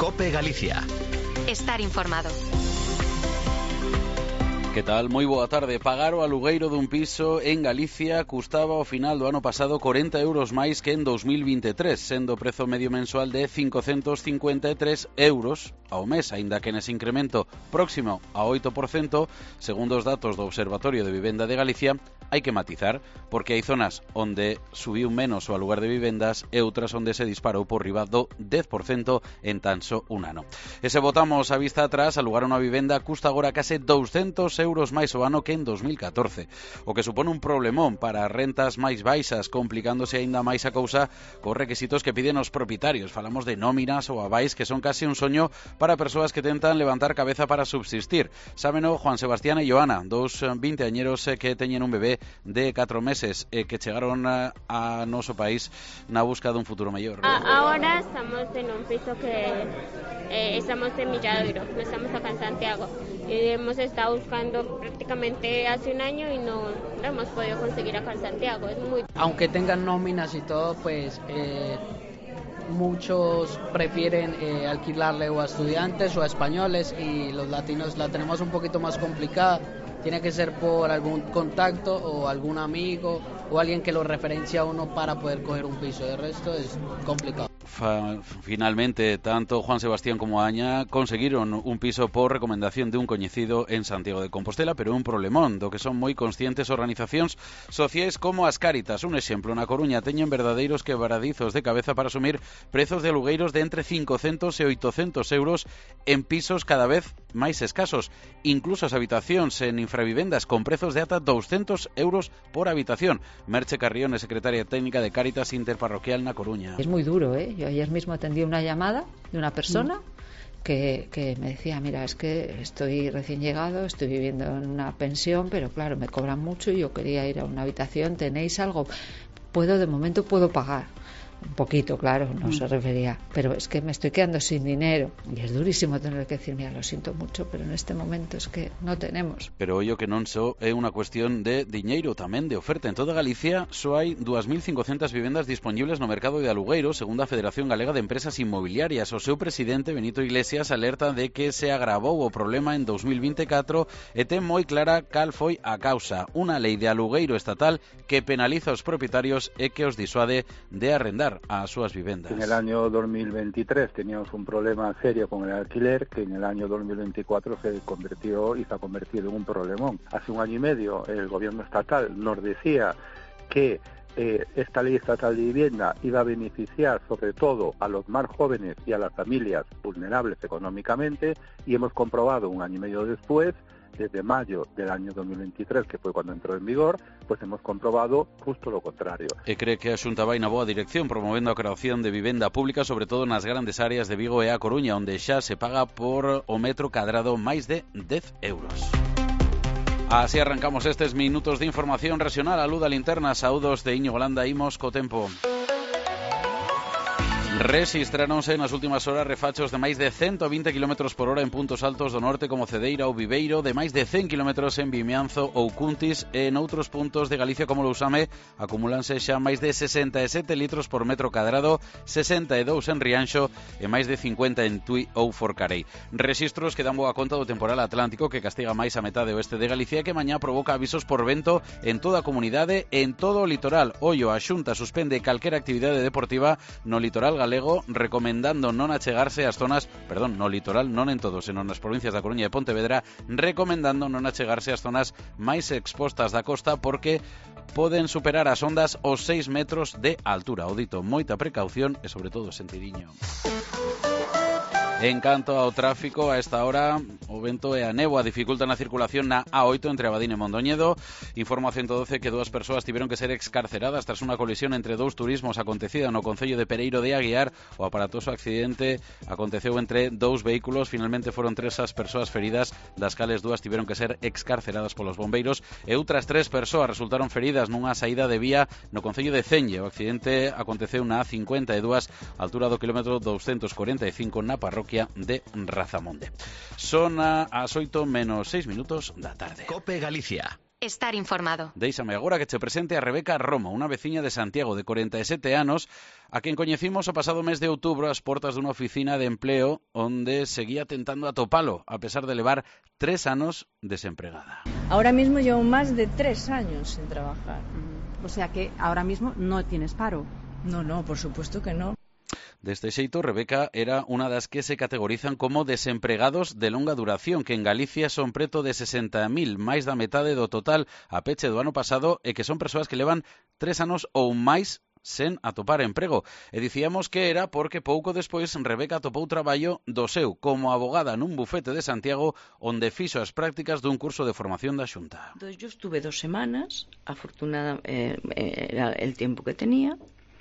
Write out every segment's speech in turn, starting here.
COPE Galicia. Estar informado. Que tal? Moi boa tarde. Pagar o alugueiro dun piso en Galicia custaba ao final do ano pasado 40 euros máis que en 2023, sendo o prezo medio mensual de 553 euros ao mes, aínda que nese incremento próximo a 8%, segundo os datos do Observatorio de Vivenda de Galicia, hai que matizar, porque hai zonas onde subiu menos o alugar de vivendas e outras onde se disparou por riba do 10% en tan só un ano. E se botamos a vista atrás, alugar unha vivenda custa agora case 200 euros máis o ano que en 2014, o que supone un problemón para as rentas máis baixas, complicándose aínda máis a cousa cos requisitos que piden os propietarios. Falamos de nóminas ou avais que son case un soño para persoas que tentan levantar cabeza para subsistir. Sábeno Juan Sebastián e Joana, dous 20añeros que teñen un bebé de 4 meses e que chegaron a noso país na busca dun futuro mellor. Ahora estamos en un piso que estamos en Milladoiro, no estamos acá en Santiago. Hemos estado buscando prácticamente hace un año y no hemos podido conseguir acá en Santiago. Aunque tengan nóminas y todo, pues muchos prefieren alquilarle o a estudiantes o a españoles, y los latinos la tenemos un poquito más complicada. Tiene que ser por algún contacto o algún amigo o alguien que lo referencia a uno para poder coger un piso. El resto es complicado. Finalmente, tanto Juan Sebastián como Aña conseguiron un piso por recomendación de un coñecido en Santiago de Compostela, pero un problemón do que son moi conscientes organizacións sociais como as Cáritas. Un exemplo, na Coruña teñen verdadeiros quebradizos de cabeza para asumir prezos de alugueiros de entre 500 e 800 euros en pisos cada vez máis escasos. Incluso as habitacións en infravivendas con prezos de ata 200 euros por habitación. Merche Carrión é secretaria técnica de Cáritas Interparroquial na Coruña. Es muy duro, ¿eh? Yo ayer mismo atendí una llamada de una persona que me decía, mira, es que estoy recién llegado, estoy viviendo en una pensión, pero claro, me cobran mucho y yo quería ir a una habitación, ¿tenéis algo? De momento puedo pagar. Un poquito, claro, no se refería, pero es que me estoy quedando sin dinero y es durísimo tener que decir, mira, lo siento mucho, pero en este momento es que no tenemos. Pero ollo que non só é unha cuestión de diñeiro, tamén de oferta. En toda Galicia só hai 2.500 vivendas disponibles no mercado de alugueiro, segundo a Federación Galega de Empresas Inmobiliarias. O seu presidente, Benito Iglesias, alerta de que se agravou o problema en 2024 e ten moi clara cal foi a causa. Unha lei de alugueiro estatal que penaliza os propietarios e que os disuade de arrendar a sus viviendas. En el año 2023 teníamos un problema serio con el alquiler, que en el año 2024 se ha convertido en un problemón. Hace un año y medio el gobierno estatal nos decía que esta ley estatal de vivienda iba a beneficiar sobre todo a los más jóvenes y a las familias vulnerables económicamente, y hemos comprobado un año y medio después, desde mayo del año 2023, que fue cuando entró en vigor, pues hemos comprobado justo lo contrario. E cree que a Xunta vai na boa dirección, promovendo a creación de vivenda pública, sobre todo nas grandes áreas de Vigo e a Coruña, onde xa se paga por o metro cadrado máis de 10 euros. Así arrancamos estes minutos de información regional. A luz da linterna, saúdos de Íñigo Landa, imos co tempo. Rexistráronse nas últimas horas refachos de máis de 120 km por hora en puntos altos do norte como Cedeira ou Viveiro, de máis de 100 km en Vimianzo ou Cuntis, e en outros puntos de Galicia como Lousame acumulanse xa máis de 67 litros por metro cadrado, 62 en Rianxo e máis de 50 en Tui ou Forcarei. Rexistros que dan boa conta do temporal atlántico que castiga máis a metade oeste de Galicia, que mañá provoca avisos por vento en toda a comunidade e en todo o litoral. Ollo, a Xunta suspende calquera actividade deportiva no litoral galego, recomendando non achegarse ás zonas, no litoral, non en todos, senón nas provincias da Coruña e Pontevedra, recomendando non achegarse ás zonas máis expostas da costa porque poden superar as ondas os 6 metros de altura. O dito, moita precaución e sobre todo sentidiño. En canto ao tráfico, a esta hora o vento e a néboa dificultan a circulación na A8 entre Abadín e Mondoñedo. Informa 112 que 2 persoas tiveron que ser excarceradas tras unha colisión entre 2 turismos acontecida no concello de Pereiro de Aguiar. O aparatoso accidente aconteceu entre 2 vehículos. Finalmente foron 3 as persoas feridas, das cales 2 tiveron que ser excarceradas polos bombeiros e outras 3 persoas resultaron feridas nunha saída de vía no concello de Celle. O accidente aconteceu na A52, altura do kilómetro 245 na parroquia de Razamonde. Son as 8 menos 6 minutos da tarde. COPE Galicia. estar informado. Déixame agora que che presente a Rebeca Romo, unha veciña de Santiago de 47 anos, a quen coñecimos o pasado mes de outubro ás portas dunha oficina de empleo onde seguía tentando atopalo, a pesar de levar 3 anos desempregada. Ahora mismo llevo más de 3 años sin trabajar. O sea que ahora mismo no tienes paro. No, por supuesto que no. Deste xeito, Rebeca era unha das que se categorizan como desempregados de longa duración, que en Galicia son preto de 60.000, máis da metade do total a peche do ano pasado, e que son persoas que levan 3 anos ou máis sen atopar emprego. E dicíamos que era porque pouco despois Rebeca atopou traballo do seu como abogada nun bufete de Santiago, onde fixo as prácticas dun curso de formación da Xunta. Entonces yo estuve 2 semanas, afortunadamente era el tiempo que tenía,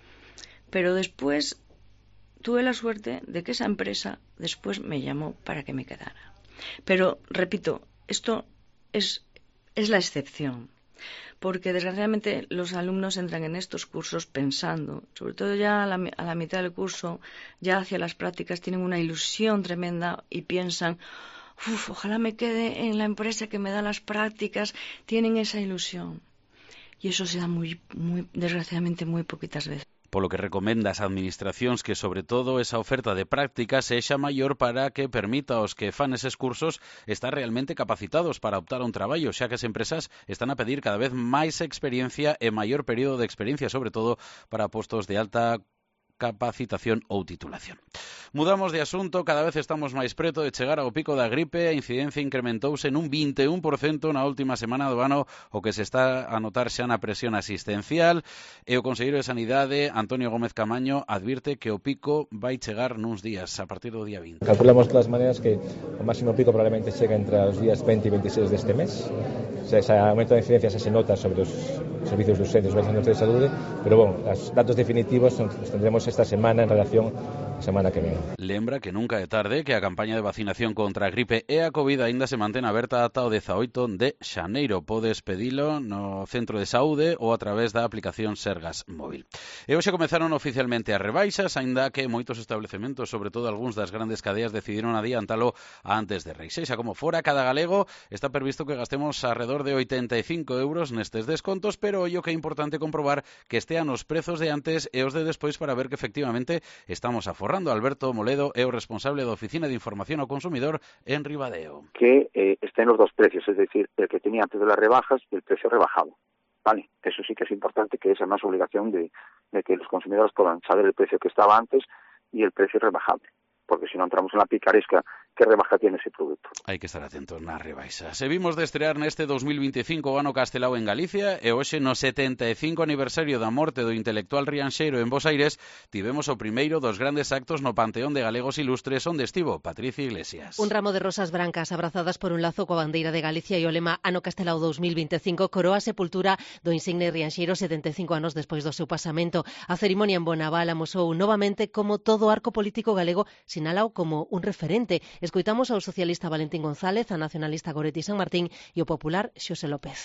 pero después tuve la suerte de que esa empresa después me llamó para que me quedara. Pero, repito, esto es la excepción, porque desgraciadamente los alumnos entran en estos cursos pensando, sobre todo ya a la mitad del curso, ya hacia las prácticas, tienen una ilusión tremenda y piensan, ojalá me quede en la empresa que me da las prácticas, tienen esa ilusión. Y eso se da desgraciadamente muy poquitas veces. Polo que recomenda ás administracións que, sobre todo, esa oferta de prácticas sexa maior para que permita aos que fan eses cursos estar realmente capacitados para optar a un traballo, xa que as empresas están a pedir cada vez máis experiencia e maior período de experiencia, sobre todo para postos de alta capacitación ou titulación. Mudamos de asunto, cada vez estamos máis preto de chegar ao pico da gripe, a incidencia incrementouse nun 21% na última semana do ano, o que se está a notar xa na presión asistencial, e o conselleiro de Sanidade, Antonio Gómez Camaño, advirte que o pico vai chegar nuns días, a partir do día 20. Calculamos de todas maneras que o máximo pico probablemente chega entre os días 20 e 26 deste mes. O sea, ese aumento de incidencia se nota sobre os servicios de urgencias, os centros de saúde, pero bueno, os datos definitivos os tendremos esta semana en relación a semana que ven. Lembra que nunca é tarde, que a campaña de vacinación contra a gripe e a COVID aínda se mantén aberta ata o 18 de xaneiro. Podes pedilo no centro de saúde ou a través da aplicación Sergas Móvil. E hoxe comezaron oficialmente as rebaixas, aínda que moitos establecementos, sobre todo algúns das grandes cadeas, decidiron adiantalo antes de Reis. Xa como fora, cada galego está previsto que gastemos alrededor de 85 euros nestes descontos, pero ollo que é importante comprobar que estean os prezos de antes e os de despois para ver que efectivamente estamos aforrando. Alberto Moledo é o responsable da Oficina de Información ao Consumidor en Ribadeo. Que estén los dos precios, es decir, el que tenía antes de las rebajas y el precio rebajado. Vale, eso sí que es importante, que esa es más obligación de que los consumidores puedan saber el precio que estaba antes y el precio rebajable, porque si no entramos en la picaresca, ¿qué rebaja tiene ese producto? Hai que estar atentos nas rebaixas. Se vimos de estrear neste 2025 o ano Castelao en Galicia, e hoxe no 75 aniversario da morte do intelectual rianxeiro en Bos Aires, tivemos o primeiro dos grandes actos no Panteón de Galegos Ilustres, onde estivo Patricia Iglesias. Un ramo de rosas brancas abrazadas por un lazo coa bandeira de Galicia e o lema Ano Castelao 2025 coroa a sepultura do insigne rianxeiro 75 anos despois do seu pasamento. A cerimonia en Bonaval amosou novamente como todo o arco político galego sinalao como un referente. Escoitamos ao socialista Valentín González, a nacionalista Goretti San Martín e o popular Xosé López.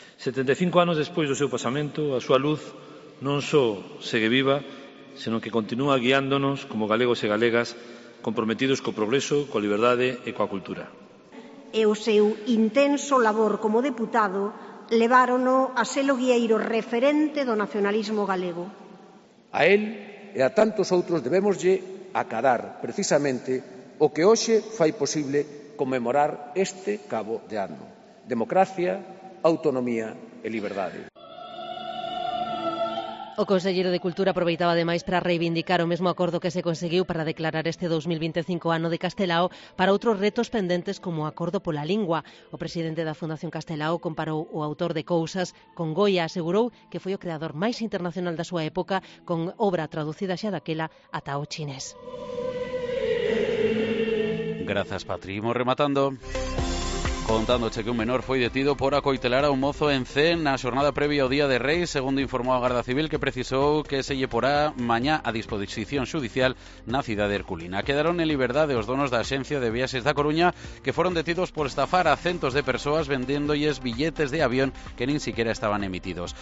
75 anos despois do seu pasamento, a súa luz non só segue viva, senón que continúa guiándonos como galegos e galegas comprometidos co progreso, coa liberdade e coa cultura. E o seu intenso labor como deputado levárono a ser o guieiro referente do nacionalismo galego. A él e a tantos outros debémoslle acadar precisamente o que hoxe fai posible conmemorar este cabo de ano. Democracia, autonomía e liberdade. O conselleiro de Cultura aproveitaba ademais para reivindicar o mesmo acordo que se conseguiu para declarar este 2025 ano de Castelao para outros retos pendentes como o acordo pola lingua. O presidente da Fundación Castelao comparou o autor de Cousas con Goya, asegurou que foi o creador máis internacional da súa época, con obra traducida xa daquela ata o chinés. Grazas, Patri. Imos rematando contándoche que un menor foi detido por acoitelar a un mozo en Cen na xornada previa ao Día de Reis, segundo informou a Garda Civil, que precisou que se lle porá mañá a disposición xudicial na cidade herculina. Quedaron en liberdade os donos da Axencia de Viaxes da Coruña, que foron detidos por estafar a centos de persoas vendéndolles billetes de avión que nin siquiera estaban emitidos.